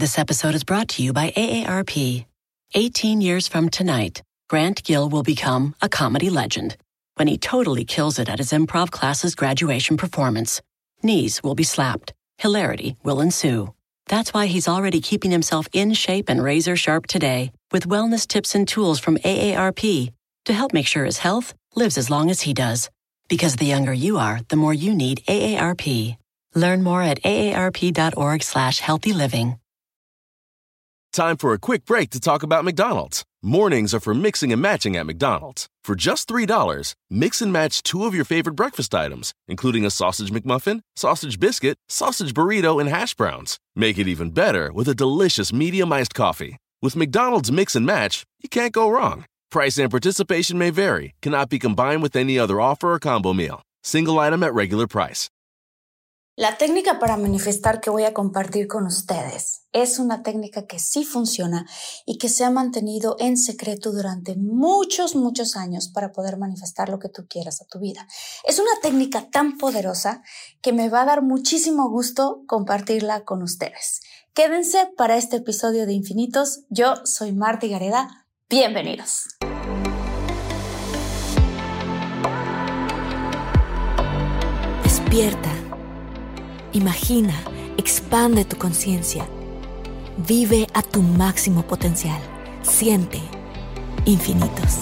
This episode is brought to you by AARP. 18 years from tonight, Grant Gill will become a comedy legend when he totally kills it at his improv class's graduation performance. Knees will be slapped. Hilarity will ensue. That's why he's already keeping himself in shape and razor sharp today with wellness tips and tools from AARP to help make sure his health lives as long as he does. Because the younger you are, the more you need AARP. Learn more at aarp.org/healthyliving. Time for a quick break to talk about McDonald's. Mornings are for mixing and matching at McDonald's. For just $3, mix and match 2 of your favorite breakfast items, including a sausage McMuffin, sausage biscuit, sausage burrito, and hash browns. Make it even better with a delicious medium iced coffee. With McDonald's Mix and Match, you can't go wrong. Price and participation may vary. Cannot be combined with any other offer or combo meal. Single item at regular price. La técnica para manifestar que voy a compartir con ustedes es una técnica que sí funciona y que se ha mantenido en secreto durante muchos años para poder manifestar lo que tú quieras a tu vida. Es una técnica tan poderosa que me va a dar muchísimo gusto compartirla con ustedes. Quédense para este episodio de Infinitos. Yo soy Marta Gareda. Bienvenidos. Despierta. Imagina, expande tu conciencia. Vive a tu máximo potencial. Siente infinitos.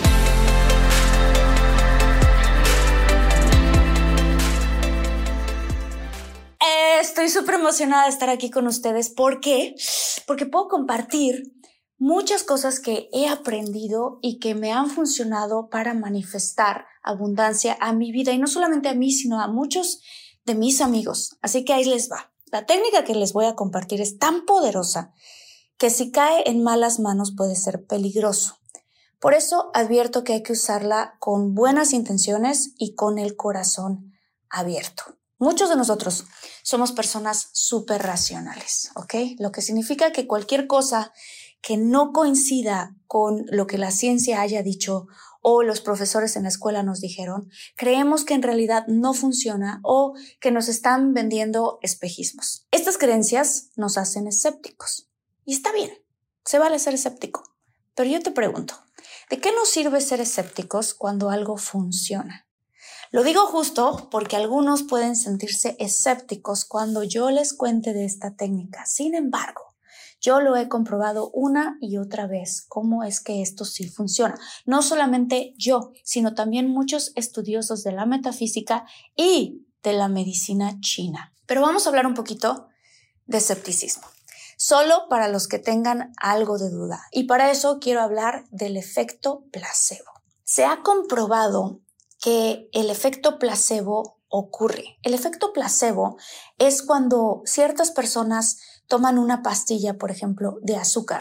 Estoy súper emocionada de estar aquí con ustedes. ¿Por qué? Porque puedo compartir muchas cosas que he aprendido y que me han funcionado para manifestar abundancia a mi vida. Y no solamente a mí, sino a muchos de mis amigos. Así que ahí les va. La técnica que les voy a compartir es tan poderosa que si cae en malas manos puede ser peligroso. Por eso advierto que hay que usarla con buenas intenciones y con el corazón abierto. Muchos de nosotros somos personas súper racionales, ¿ok? Lo que significa que cualquier cosa que no coincida con lo que la ciencia haya dicho o los profesores en la escuela nos dijeron, creemos que en realidad no funciona o que nos están vendiendo espejismos. Estas creencias nos hacen escépticos. Y está bien, se vale ser escéptico. Pero yo te pregunto, ¿de qué nos sirve ser escépticos cuando algo funciona? Lo digo justo porque algunos pueden sentirse escépticos cuando yo les cuente de esta técnica. Sin embargo, yo lo he comprobado una y otra vez cómo es que esto sí funciona. No solamente yo, sino también muchos estudiosos de la metafísica y de la medicina china. Pero vamos a hablar un poquito de escepticismo, solo para los que tengan algo de duda. Y para eso quiero hablar del efecto placebo. Se ha comprobado que el efecto placebo ocurre. El efecto placebo es cuando ciertas personas toman una pastilla, por ejemplo, de azúcar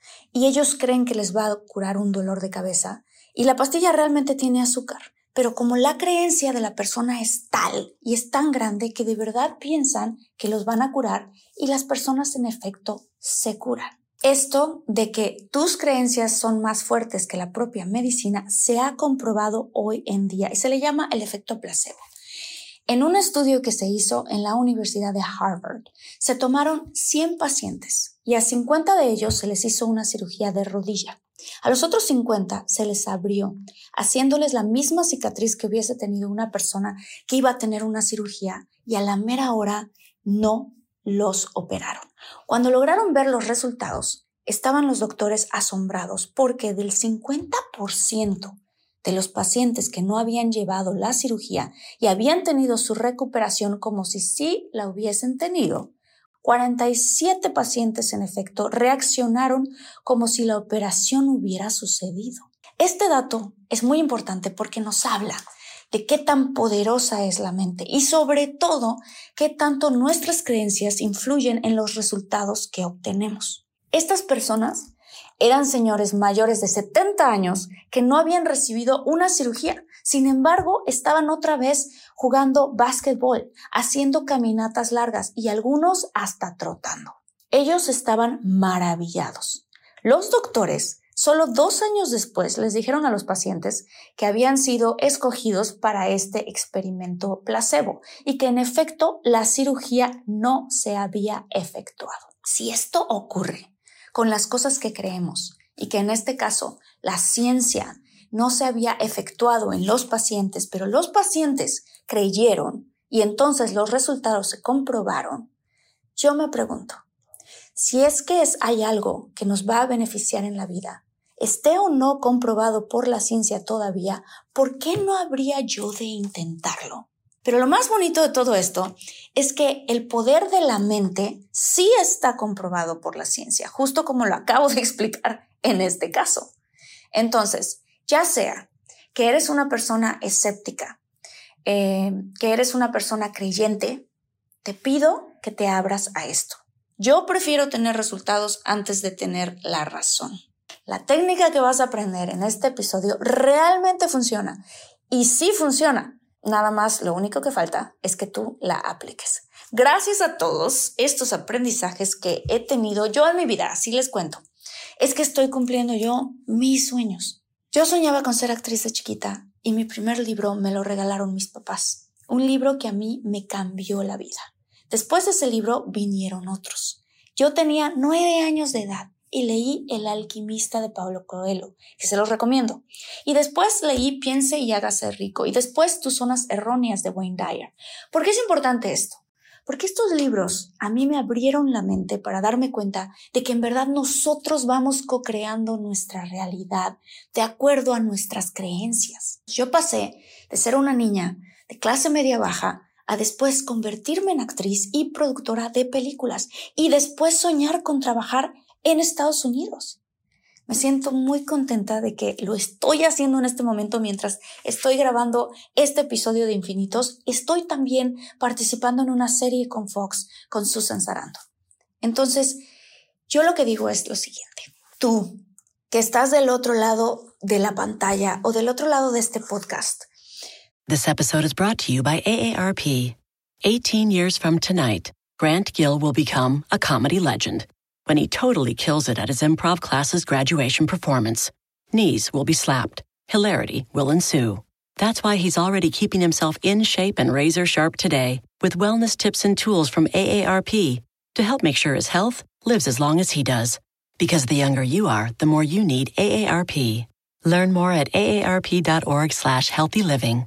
y ellos creen que les va a curar un dolor de cabeza y la pastilla realmente tiene azúcar, pero como la creencia de la persona es tal y es tan grande que de verdad piensan que los van a curar y las personas en efecto se curan. Esto de que tus creencias son más fuertes que la propia medicina se ha comprobado hoy en día y se le llama el efecto placebo. En un estudio que se hizo en la Universidad de Harvard, se tomaron 100 pacientes y a 50 de ellos se les hizo una cirugía de rodilla. A los otros 50 se les abrió, haciéndoles la misma cicatriz que hubiese tenido una persona que iba a tener una cirugía y a la mera hora no los operaron. Cuando lograron ver los resultados, estaban los doctores asombrados porque del 50% de los pacientes que no habían llevado la cirugía y habían tenido su recuperación como si sí la hubiesen tenido, 47 pacientes en efecto reaccionaron como si la operación hubiera sucedido. Este dato es muy importante porque nos habla de qué tan poderosa es la mente y sobre todo qué tanto nuestras creencias influyen en los resultados que obtenemos. Estas personas eran señores mayores de 70 años que no habían recibido una cirugía. Sin embargo, estaban otra vez jugando básquetbol, haciendo caminatas largas y algunos hasta trotando. Ellos estaban maravillados. Los doctores, solo 2 años después, les dijeron a los pacientes que habían sido escogidos para este experimento placebo y que en efecto la cirugía no se había efectuado. Si esto ocurre con las cosas que creemos y que en este caso la ciencia no se había efectuado en los pacientes, pero los pacientes creyeron y entonces los resultados se comprobaron, yo me pregunto, si es que hay algo que nos va a beneficiar en la vida, esté o no comprobado por la ciencia todavía, ¿por qué no habría yo de intentarlo? Pero lo más bonito de todo esto es que el poder de la mente sí está comprobado por la ciencia, justo como lo acabo de explicar en este caso. Entonces, ya sea que eres una persona escéptica, que eres una persona creyente, te pido que te abras a esto. Yo prefiero tener resultados antes de tener la razón. La técnica que vas a aprender en este episodio realmente funciona. Y sí funciona. Nada más, lo único que falta es que tú la apliques. Gracias a todos estos aprendizajes que he tenido yo en mi vida, así les cuento, es que estoy cumpliendo yo mis sueños. Yo soñaba con ser actriz de chiquita y mi primer libro me lo regalaron mis papás. Un libro que a mí me cambió la vida. Después de ese libro vinieron otros. Yo tenía 9 años de edad y leí El alquimista de Paulo Coelho, que se los recomiendo. Y después leí Piense y hágase rico. Y después Tus zonas erróneas de Wayne Dyer. ¿Por qué es importante esto? Porque estos libros a mí me abrieron la mente para darme cuenta de que en verdad nosotros vamos co-creando nuestra realidad de acuerdo a nuestras creencias. Yo pasé de ser una niña de clase media baja a después convertirme en actriz y productora de películas y después soñar con trabajar en Estados Unidos. Me siento muy contenta de que lo estoy haciendo en este momento mientras estoy grabando este episodio de Infinitos. Estoy también participando en una serie con Fox, con Susan Sarandon. Entonces, yo lo que digo es lo siguiente. Tú, que estás del otro lado de la pantalla o del otro lado de este podcast. This episode is brought to you by AARP. 18 years from tonight, Grant Gill will become a comedy legend when he totally kills it at his improv class's graduation performance. Knees will be slapped. Hilarity will ensue. That's why he's already keeping himself in shape and razor sharp today with wellness tips and tools from AARP to help make sure his health lives as long as he does. Because the younger you are, the more you need AARP. Learn more at aarp.org/healthyliving.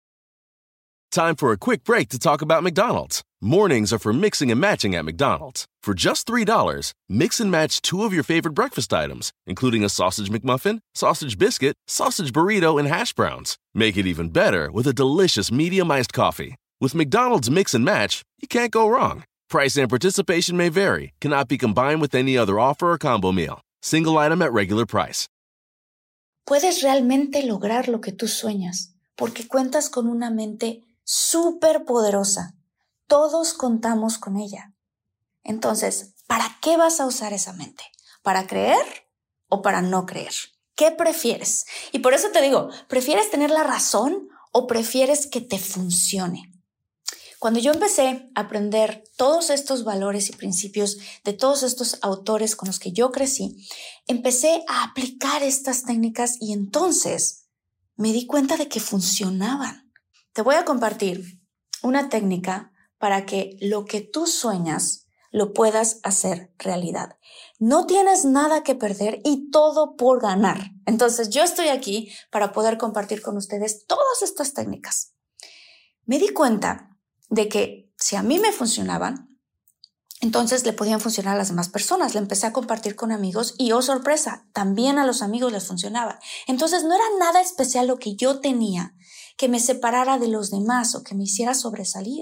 Time for a quick break to talk about McDonald's. Mornings are for mixing and matching at McDonald's. For just $3, mix and match 2 of your favorite breakfast items, including a sausage McMuffin, sausage biscuit, sausage burrito, and hash browns. Make it even better with a delicious medium-iced coffee. With McDonald's Mix and Match, you can't go wrong. Price and participation may vary. Cannot be combined with any other offer or combo meal. Single item at regular price. Puedes realmente lograr lo que tú sueñas porque cuentas con una mente súper poderosa. Todos contamos con ella. Entonces, ¿para qué vas a usar esa mente? ¿Para creer o para no creer? ¿Qué prefieres? Y por eso te digo, ¿prefieres tener la razón o prefieres que te funcione? Cuando yo empecé a aprender todos estos valores y principios de todos estos autores con los que yo crecí, empecé a aplicar estas técnicas y entonces me di cuenta de que funcionaban. Te voy a compartir una técnica para que lo que tú sueñas lo puedas hacer realidad. No tienes nada que perder y todo por ganar. Entonces yo estoy aquí para poder compartir con ustedes todas estas técnicas. Me di cuenta de que si a mí me funcionaban, entonces le podían funcionar a las demás personas. Le empecé a compartir con amigos y, oh sorpresa, también a los amigos les funcionaba. Entonces no era nada especial lo que yo tenía que me separara de los demás o que me hiciera sobresalir.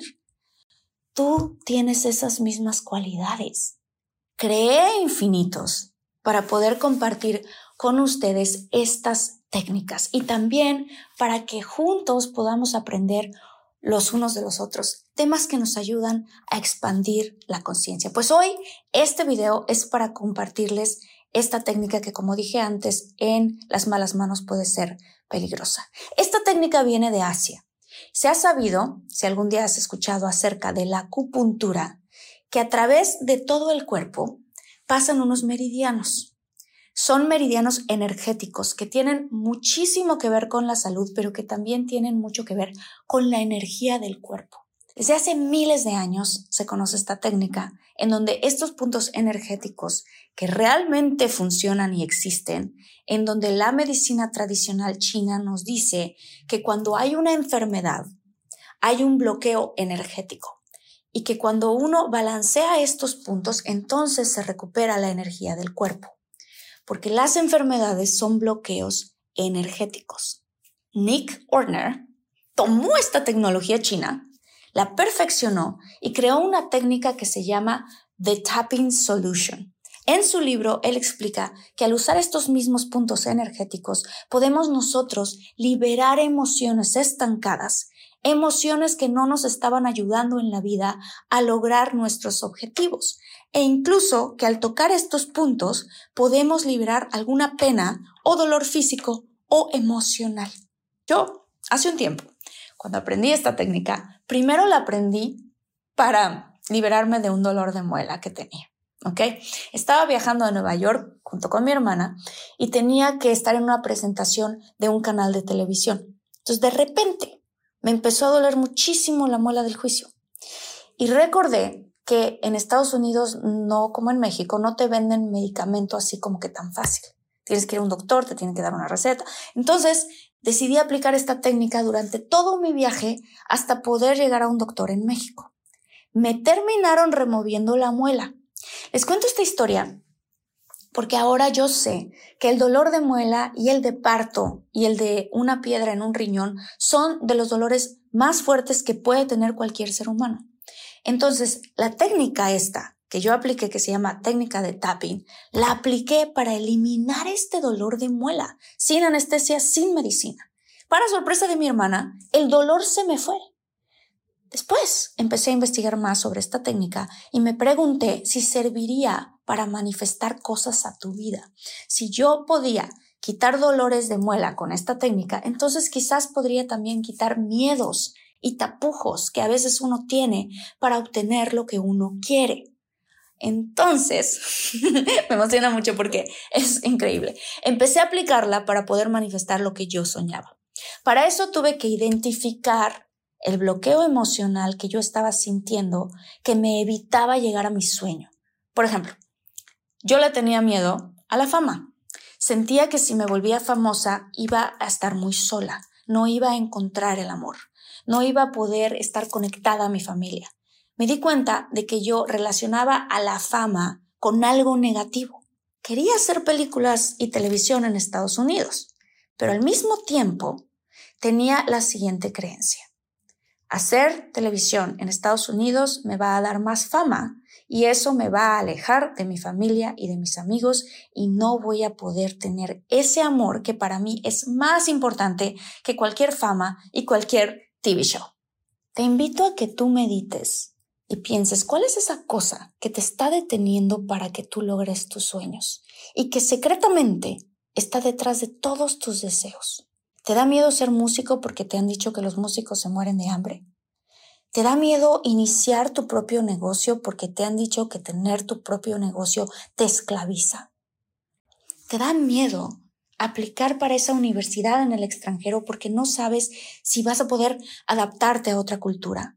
Tú tienes esas mismas cualidades. Creé Infinitos para poder compartir con ustedes estas técnicas y también para que juntos podamos aprender los unos de los otros, temas que nos ayudan a expandir la conciencia. Pues hoy este video es para compartirles esta técnica que, como dije antes, en las malas manos puede ser peligrosa. Esta técnica viene de Asia. Se ha sabido, si algún día has escuchado acerca de la acupuntura, que a través de todo el cuerpo pasan unos meridianos. Son meridianos energéticos que tienen muchísimo que ver con la salud, pero que también tienen mucho que ver con la energía del cuerpo. Desde hace miles de años se conoce esta técnica en donde estos puntos energéticos que realmente funcionan y existen, en donde la medicina tradicional china nos dice que cuando hay una enfermedad, hay un bloqueo energético y que cuando uno balancea estos puntos, entonces se recupera la energía del cuerpo, porque las enfermedades son bloqueos energéticos. Nick Ortner tomó esta tecnología china, la perfeccionó y creó una técnica que se llama The Tapping Solution. En su libro, él explica que al usar estos mismos puntos energéticos, podemos nosotros liberar emociones estancadas, emociones que no nos estaban ayudando en la vida a lograr nuestros objetivos. E incluso que al tocar estos puntos, podemos liberar alguna pena o dolor físico o emocional. Yo, hace un tiempo, cuando aprendí esta técnica, primero la aprendí para liberarme de un dolor de muela que tenía, ¿ok? Estaba viajando a Nueva York junto con mi hermana y tenía que estar en una presentación de un canal de televisión. Entonces, de repente, me empezó a doler muchísimo la muela del juicio. Y recordé que en Estados Unidos, no como en México, no te venden medicamento así como que tan fácil. Tienes que ir a un doctor, te tienen que dar una receta. Entonces, decidí aplicar esta técnica durante todo mi viaje hasta poder llegar a un doctor en México. Me terminaron removiendo la muela. Les cuento esta historia porque ahora yo sé que el dolor de muela y el de parto y el de una piedra en un riñón son de los dolores más fuertes que puede tener cualquier ser humano. Entonces, la técnica esta que yo apliqué, que se llama técnica de tapping, la apliqué para eliminar este dolor de muela, sin anestesia, sin medicina. Para sorpresa de mi hermana, el dolor se me fue. Después empecé a investigar más sobre esta técnica y me pregunté si serviría para manifestar cosas a tu vida. Si yo podía quitar dolores de muela con esta técnica, entonces quizás podría también quitar miedos y tapujos que a veces uno tiene para obtener lo que uno quiere. Entonces, me emociona mucho porque es increíble. Empecé a aplicarla para poder manifestar lo que yo soñaba. Para eso tuve que identificar el bloqueo emocional que yo estaba sintiendo que me evitaba llegar a mi sueño. Por ejemplo, yo le tenía miedo a la fama. Sentía que si me volvía famosa iba a estar muy sola, no iba a encontrar el amor, no iba a poder estar conectada a mi familia. Me di cuenta de que yo relacionaba a la fama con algo negativo. Quería hacer películas y televisión en Estados Unidos, pero al mismo tiempo tenía la siguiente creencia. Hacer televisión en Estados Unidos me va a dar más fama y eso me va a alejar de mi familia y de mis amigos y no voy a poder tener ese amor que para mí es más importante que cualquier fama y cualquier TV show. Te invito a que tú medites y pienses cuál es esa cosa que te está deteniendo para que tú logres tus sueños y que secretamente está detrás de todos tus deseos. ¿Te da miedo ser músico porque te han dicho que los músicos se mueren de hambre? ¿Te da miedo iniciar tu propio negocio porque te han dicho que tener tu propio negocio te esclaviza? ¿Te da miedo aplicar para esa universidad en el extranjero porque no sabes si vas a poder adaptarte a otra cultura?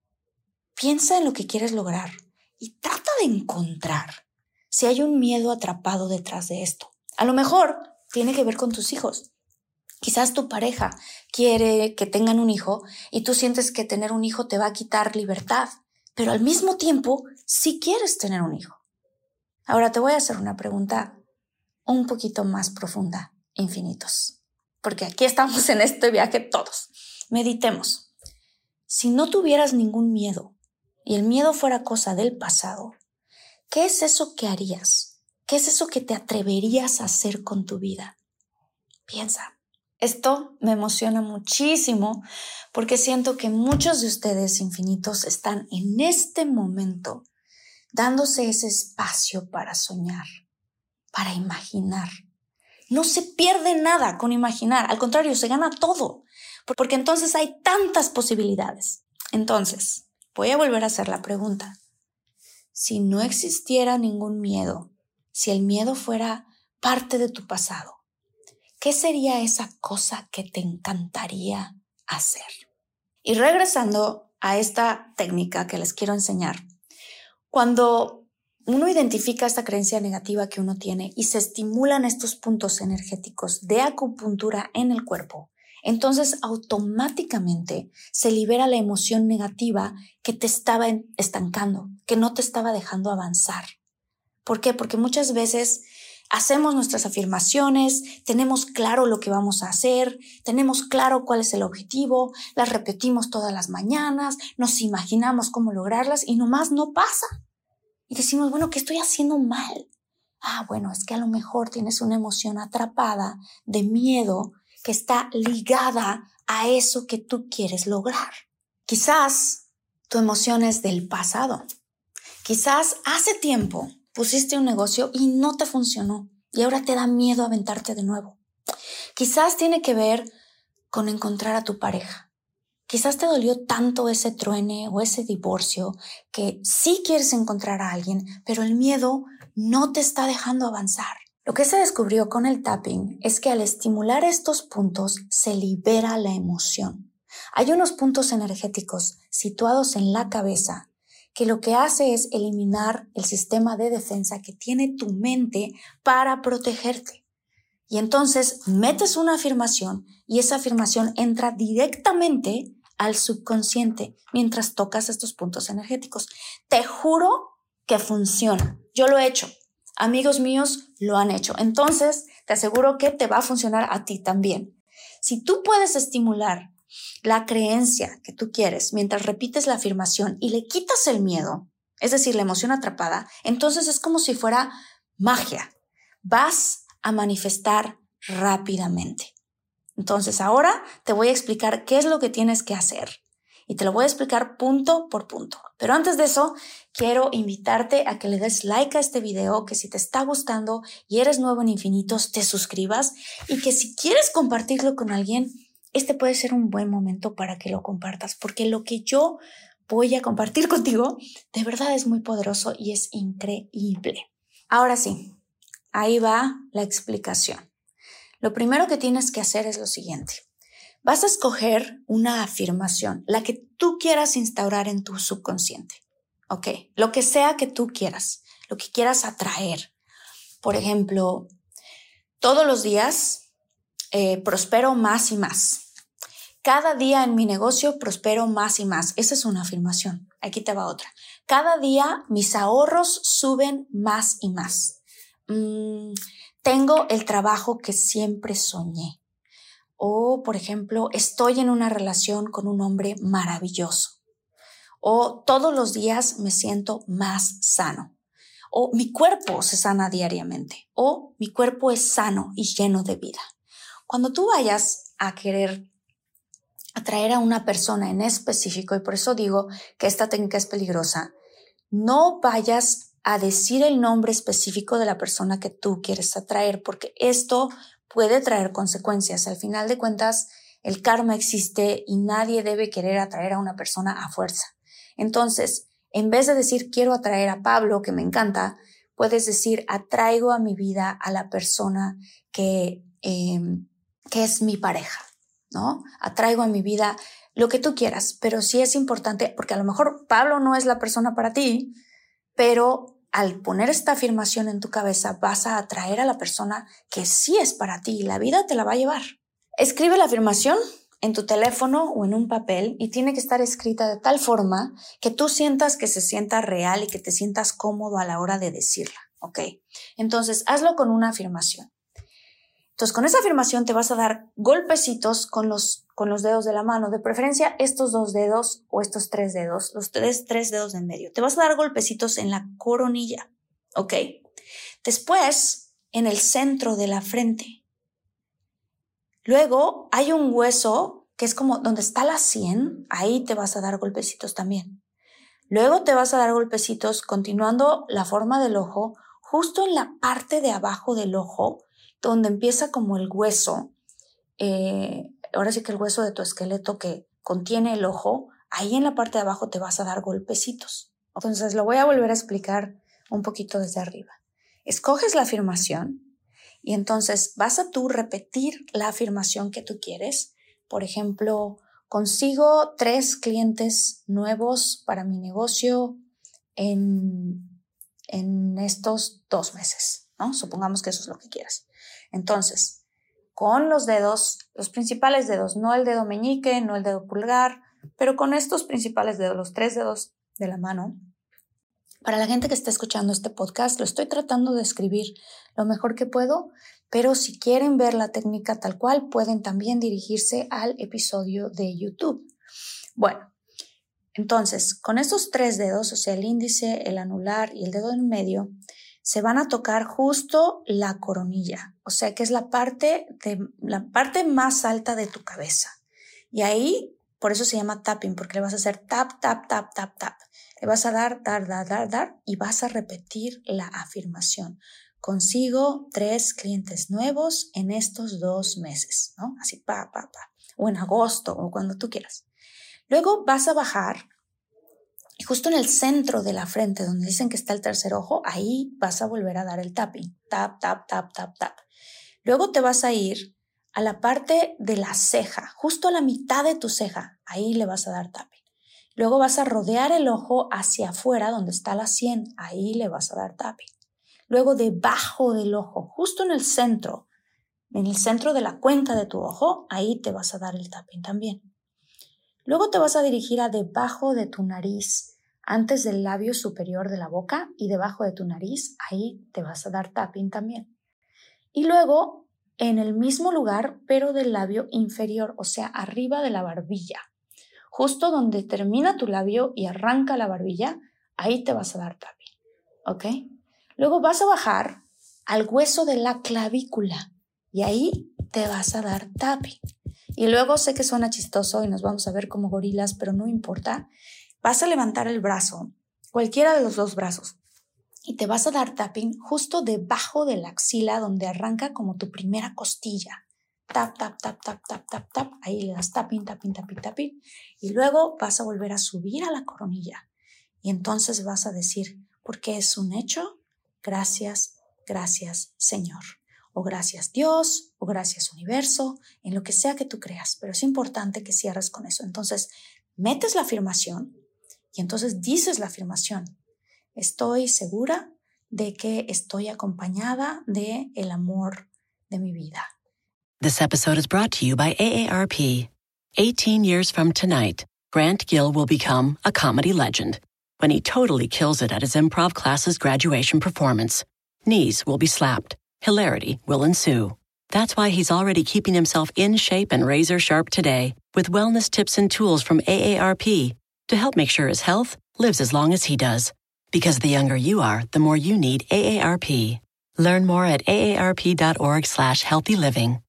Piensa en lo que quieres lograr y trata de encontrar si hay un miedo atrapado detrás de esto. A lo mejor tiene que ver con tus hijos. Quizás tu pareja quiere que tengan un hijo y tú sientes que tener un hijo te va a quitar libertad, pero al mismo tiempo sí quieres tener un hijo. Ahora te voy a hacer una pregunta un poquito más profunda, infinitos, porque aquí estamos en este viaje todos. Meditemos. Si no tuvieras ningún miedo y el miedo fuera cosa del pasado, ¿qué es eso que harías? ¿Qué es eso que te atreverías a hacer con tu vida? Piensa. Esto me emociona muchísimo porque siento que muchos de ustedes infinitos están en este momento dándose ese espacio para soñar, para imaginar. No se pierde nada con imaginar, al contrario, se gana todo, porque entonces hay tantas posibilidades. Entonces, voy a volver a hacer la pregunta. Si no existiera ningún miedo, si el miedo fuera parte de tu pasado, ¿qué sería esa cosa que te encantaría hacer? Y regresando a esta técnica que les quiero enseñar. Cuando uno identifica esta creencia negativa que uno tiene y se estimulan estos puntos energéticos de acupuntura en el cuerpo, entonces automáticamente se libera la emoción negativa que te estaba estancando, que no te estaba dejando avanzar. ¿Por qué? Porque muchas veces hacemos nuestras afirmaciones, tenemos claro lo que vamos a hacer, tenemos claro cuál es el objetivo, las repetimos todas las mañanas, nos imaginamos cómo lograrlas y nomás no pasa. Y decimos, bueno, ¿qué estoy haciendo mal? Bueno, es que a lo mejor tienes una emoción atrapada de miedo que está ligada a eso que tú quieres lograr. Quizás tu emoción es del pasado. Quizás hace tiempo pusiste un negocio y no te funcionó y ahora te da miedo aventarte de nuevo. Quizás tiene que ver con encontrar a tu pareja. Quizás te dolió tanto ese truene o ese divorcio que sí quieres encontrar a alguien, pero el miedo no te está dejando avanzar. Lo que se descubrió con el tapping es que al estimular estos puntos se libera la emoción. Hay unos puntos energéticos situados en la cabeza que lo que hace es eliminar el sistema de defensa que tiene tu mente para protegerte. Y entonces metes una afirmación y esa afirmación entra directamente al subconsciente mientras tocas estos puntos energéticos. Te juro que funciona. Yo lo he hecho. Amigos míos lo han hecho. Entonces, te aseguro que te va a funcionar a ti también. Si tú puedes estimular la creencia que tú quieres mientras repites la afirmación y le quitas el miedo, es decir, la emoción atrapada, entonces es como si fuera magia. Vas a manifestar rápidamente. Entonces, ahora te voy a explicar qué es lo que tienes que hacer. Y te lo voy a explicar punto por punto. Pero antes de eso, quiero invitarte a que le des like a este video, que si te está gustando y eres nuevo en Infinitos, te suscribas y que si quieres compartirlo con alguien, este puede ser un buen momento para que lo compartas, porque lo que yo voy a compartir contigo de verdad es muy poderoso y es increíble. Ahora sí, ahí va la explicación. Lo primero que tienes que hacer es lo siguiente. Vas a escoger una afirmación, la que tú quieras instaurar en tu subconsciente. ¿Ok? Lo que sea que tú quieras, lo que quieras atraer. Por ejemplo, todos los días prospero más y más. Cada día en mi negocio prospero más y más. Esa es una afirmación. Aquí te va otra. Cada día mis ahorros suben más y más. Tengo el trabajo que siempre soñé. O, por ejemplo, estoy en una relación con un hombre maravilloso. O todos los días me siento más sano. O mi cuerpo se sana diariamente. O mi cuerpo es sano y lleno de vida. Cuando tú vayas a querer atraer a una persona en específico, y por eso digo que esta técnica es peligrosa, no vayas a decir el nombre específico de la persona que tú quieres atraer, porque esto puede traer consecuencias. Al final de cuentas, el karma existe y nadie debe querer atraer a una persona a fuerza. Entonces, en vez de decir quiero atraer a Pablo, que me encanta, puedes decir atraigo a mi vida a la persona que es mi pareja, ¿no? Atraigo a mi vida lo que tú quieras, pero sí es importante, porque a lo mejor Pablo no es la persona para ti, pero al poner esta afirmación en tu cabeza vas a atraer a la persona que sí es para ti y la vida te la va a llevar. Escribe la afirmación en tu teléfono o en un papel y tiene que estar escrita de tal forma que tú sientas que se sienta real y que te sientas cómodo a la hora de decirla, ¿ok? Entonces, hazlo con una afirmación. Entonces, con esa afirmación te vas a dar golpecitos con los dedos de la mano, de preferencia estos 2 dedos o estos 3 dedos, los tres dedos de en medio. Te vas a dar golpecitos en la coronilla, ¿ok? Después, en el centro de la frente. Luego, hay un hueso que es como donde está la sien, ahí te vas a dar golpecitos también. Luego te vas a dar golpecitos continuando la forma del ojo, justo en la parte de abajo del ojo, donde empieza como el hueso, ahora sí que el hueso de tu esqueleto que contiene el ojo, ahí en la parte de abajo te vas a dar golpecitos. Entonces lo voy a volver a explicar un poquito desde arriba. Escoges la afirmación y entonces vas a tú repetir la afirmación que tú quieres, por ejemplo, consigo 3 clientes nuevos para mi negocio en estos 2 meses, ¿no? Supongamos que eso es lo que quieras. Entonces, con los dedos, los principales dedos, no el dedo meñique, no el dedo pulgar, pero con estos principales dedos, los 3 dedos de la mano. Para la gente que está escuchando este podcast, lo estoy tratando de escribir lo mejor que puedo, pero si quieren ver la técnica tal cual, pueden también dirigirse al episodio de YouTube. Bueno, entonces, con estos 3 dedos, o sea, el índice, el anular y el dedo en medio, se van a tocar justo la coronilla, o sea, que es la parte más alta de tu cabeza. Y ahí, por eso se llama tapping, porque le vas a hacer tap, tap, tap, tap, tap. Le vas a dar, y vas a repetir la afirmación. Consigo 3 clientes nuevos en estos 2 meses, ¿no? Así, pa. O en agosto, o cuando tú quieras. Luego vas a bajar y justo en el centro de la frente, donde dicen que está el tercer ojo, ahí vas a volver a dar el tapping. Tap, tap, tap, tap, tap. Luego te vas a ir a la parte de la ceja, justo a la mitad de tu ceja. Ahí le vas a dar tapping. Luego vas a rodear el ojo hacia afuera, donde está la sien. Ahí le vas a dar tapping. Luego debajo del ojo, justo en el centro de la cuenca de tu ojo, ahí te vas a dar el tapping también. Luego te vas a dirigir a debajo de tu nariz, antes del labio superior de la boca y debajo de tu nariz, ahí te vas a dar tapping también. Y luego en el mismo lugar, pero del labio inferior, o sea, arriba de la barbilla. Justo donde termina tu labio y arranca la barbilla, ahí te vas a dar tapping, ¿ok? Luego vas a bajar al hueso de la clavícula y ahí te vas a dar tapping. Y luego sé que suena chistoso y nos vamos a ver como gorilas, pero no importa. Vas a levantar el brazo, cualquiera de los 2 brazos, y te vas a dar tapping justo debajo de la axila donde arranca como tu primera costilla. Tap, tap, tap, tap, tap, tap, tap. Ahí le das tapping, tapping, tapping, tapping. Y luego vas a volver a subir a la coronilla. Y entonces vas a decir, porque es un hecho, gracias, gracias, Señor. O gracias Dios, o gracias universo, en lo que sea que tú creas, pero es importante que cierres con eso. Entonces, metes la afirmación y entonces dices la afirmación. Estoy segura de que estoy acompañada de el amor de mi vida. This episode is brought to you by AARP. 18 years from tonight, Grant Gill will become a comedy legend when he totally kills it at his improv class's graduation performance. Knees will be slapped. Hilarity will ensue. That's why he's already keeping himself in shape and razor sharp today with wellness tips and tools from AARP to help make sure his health lives as long as he does. Because the younger you are, the more you need AARP. Learn more at aarp.org/healthyliving.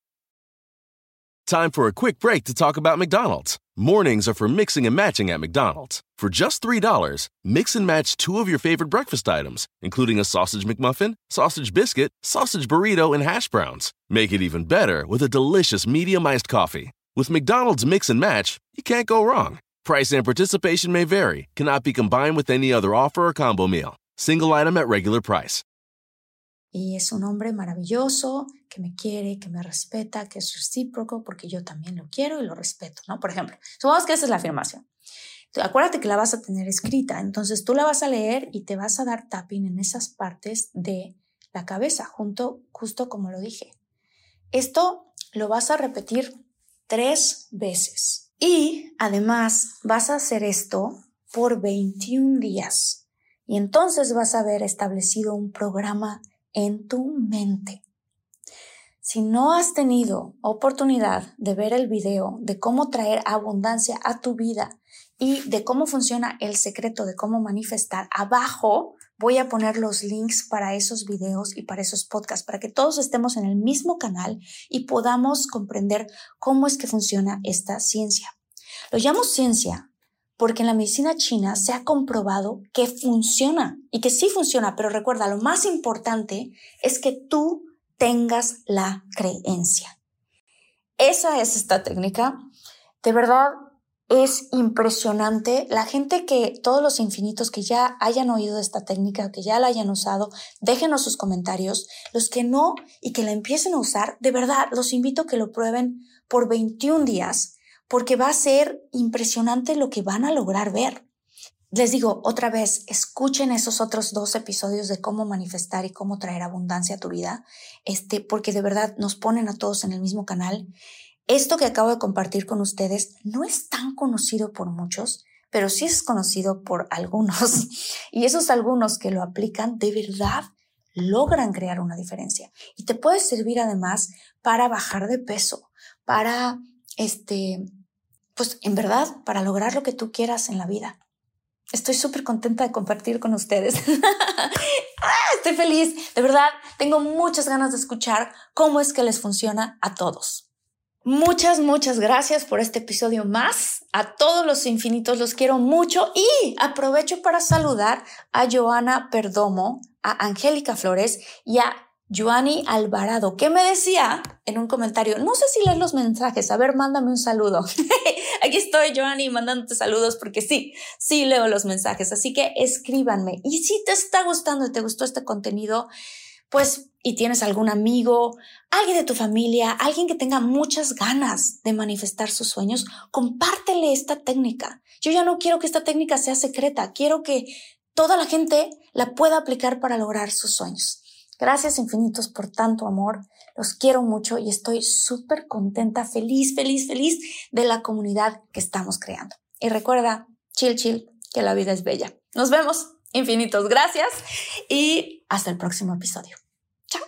Time for a quick break to talk about McDonald's. Mornings are for mixing and matching at McDonald's. For just $3, mix and match 2 of your favorite breakfast items, including a sausage McMuffin, sausage biscuit, sausage burrito, and hash browns. Make it even better with a delicious medium-iced coffee. With McDonald's Mix and Match, you can't go wrong. Price and participation may vary. Cannot be combined with any other offer or combo meal. Single item at regular price. Y es un hombre maravilloso, que me quiere, que me respeta, que es recíproco, porque yo también lo quiero y lo respeto, ¿no? Por ejemplo, supongamos que esa es la afirmación. Acuérdate que la vas a tener escrita, entonces tú la vas a leer y te vas a dar tapping en esas partes de la cabeza, justo como lo dije. Esto lo vas a repetir 3 veces. Y además vas a hacer esto por 21 días. Y entonces vas a haber establecido un programa en tu mente. Si no has tenido oportunidad de ver el video de cómo traer abundancia a tu vida y de cómo funciona el secreto de cómo manifestar, abajo voy a poner los links para esos videos y para esos podcasts, para que todos estemos en el mismo canal y podamos comprender cómo es que funciona esta ciencia. Lo llamo ciencia porque en la medicina china se ha comprobado que funciona y que sí funciona, pero recuerda, lo más importante es que tú tengas la creencia. Esa es esta técnica. De verdad, es impresionante. La gente todos los infinitos que ya hayan oído de esta técnica, que ya la hayan usado, déjenos sus comentarios. Los que no y que la empiecen a usar, de verdad, los invito a que lo prueben por 21 días, porque va a ser impresionante lo que van a lograr ver. Les digo otra vez, escuchen esos otros 2 episodios de cómo manifestar y cómo traer abundancia a tu vida, porque de verdad nos ponen a todos en el mismo canal. Esto que acabo de compartir con ustedes no es tan conocido por muchos, pero sí es conocido por algunos. Y esos algunos que lo aplican de verdad logran crear una diferencia. Y te puede servir además para bajar de peso, para, pues en verdad, para lograr lo que tú quieras en la vida. Estoy súper contenta de compartir con ustedes. Estoy feliz. De verdad, tengo muchas ganas de escuchar cómo es que les funciona a todos. Muchas gracias por este episodio más. A todos los infinitos los quiero mucho y aprovecho para saludar a Joana Perdomo, a Angélica Flores y a Joanny Alvarado, que me decía en un comentario, no sé si leer los mensajes, a ver, mándame un saludo. Aquí estoy, Joanny, mandándote saludos porque sí leo los mensajes, así que escríbanme. Y si te está gustando y te gustó este contenido, pues, y tienes algún amigo, alguien de tu familia, alguien que tenga muchas ganas de manifestar sus sueños, compártele esta técnica. Yo ya no quiero que esta técnica sea secreta, quiero que toda la gente la pueda aplicar para lograr sus sueños. Gracias infinitos por tanto amor, los quiero mucho y estoy súper contenta, feliz de la comunidad que estamos creando. Y recuerda, chill, que la vida es bella. Nos vemos, infinitos, gracias y hasta el próximo episodio. Chao.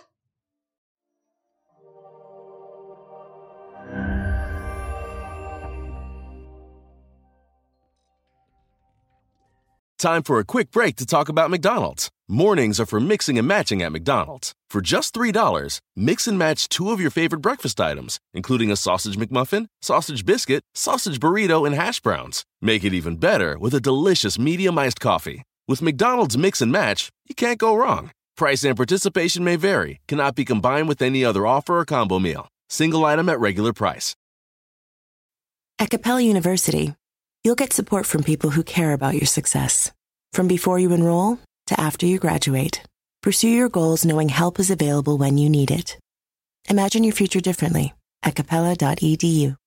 Time for a quick break to talk about McDonald's. Mornings are for mixing and matching at McDonald's. For just $3, mix and match 2 of your favorite breakfast items, including a sausage McMuffin, sausage biscuit, sausage burrito, and hash browns. Make it even better with a delicious medium-iced coffee. With McDonald's Mix and Match, you can't go wrong. Price and participation may vary. Cannot be combined with any other offer or combo meal. Single item at regular price. At Capella University, you'll get support from people who care about your success. From before you enroll to after you graduate, pursue your goals knowing help is available when you need it. Imagine your future differently at capella.edu.